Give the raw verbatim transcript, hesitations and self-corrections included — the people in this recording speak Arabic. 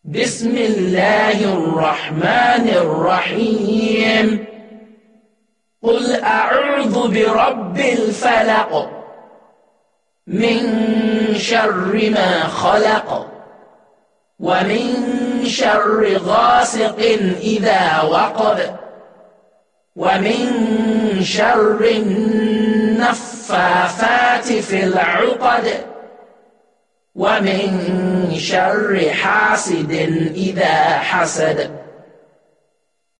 بسم الله الرحمن الرحيم قل أعوذ برب الفلق من شر ما خلق ومن شر غاسق إذا وقب ومن شر النفاثات في العقد ومن شر حاسد إذا حسد